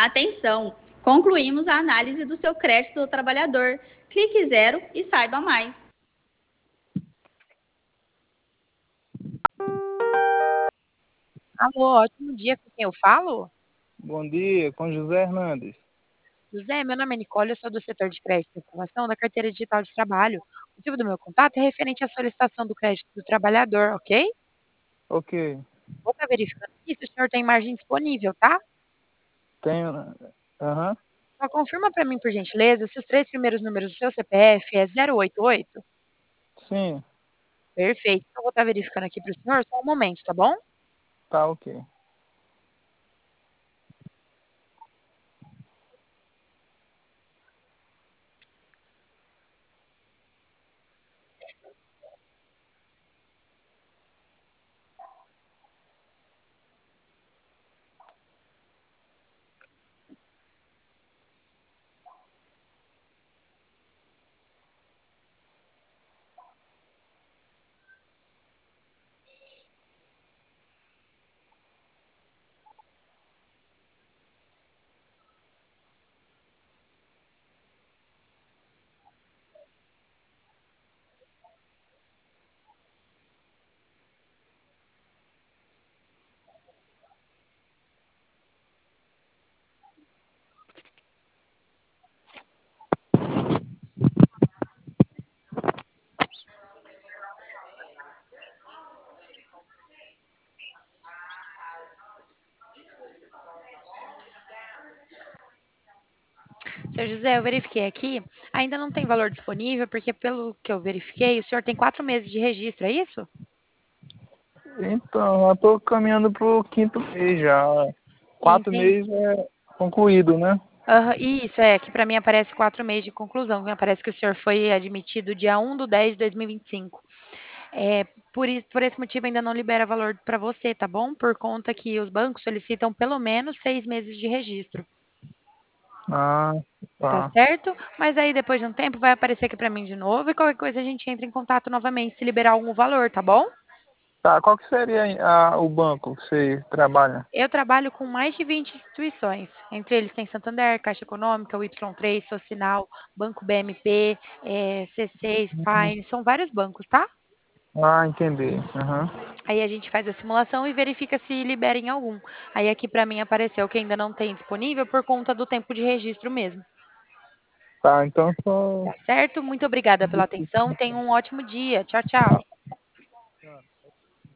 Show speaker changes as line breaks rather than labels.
Atenção! Concluímos a análise do seu crédito do trabalhador. Clique zero e saiba mais.
Alô, ótimo dia, com quem eu falo?
Bom dia, com José Hernandes.
José, meu nome é Nicole, eu sou do setor de crédito e informação da carteira digital de trabalho. O motivo do meu contato é referente à solicitação do crédito do trabalhador, ok?
Ok,
Vou estar verificando aqui se o senhor tem margem disponível, tá?
tenho. Aham,
Só confirma para mim, por gentileza, se os três primeiros números do seu CPF é 088?
sim,
Perfeito. Então, vou estar verificando aqui para o senhor só um momento, tá bom?
tá ok.
Seu José, eu verifiquei aqui, ainda não tem valor disponível, porque pelo que eu verifiquei, o senhor tem 4 meses de registro, é isso?
Então, eu tô caminhando pro quinto mês já. 4 meses é concluído, né?
Aham, isso, é, que para mim aparece 4 meses de conclusão. Me aparece que o senhor foi admitido dia 1/10/2025. É, por esse motivo ainda não libera valor para você, tá bom? Por conta que os bancos solicitam pelo menos 6 meses de registro,
Ah,
tá
tá.
certo? Mas aí depois de um tempo vai aparecer aqui para mim de novo e qualquer coisa a gente entra em contato novamente se liberar algum valor, tá bom?
Tá, qual que seria o banco que você trabalha?
Eu trabalho com mais de 20 instituições. Entre eles tem Santander, Caixa Econômica, o Y3, Socinal, Banco BMP, C6,
Uhum.
Fine, são vários bancos, tá?
Ah, entendi. Aham.
Aí a gente faz a simulação e verifica se libera em algum. Aí aqui para mim apareceu que ainda não tem disponível por conta do tempo de registro mesmo.
Tá, então só.
Tá certo? Muito obrigada pela atenção. Tenha um ótimo dia. Tchau, tchau.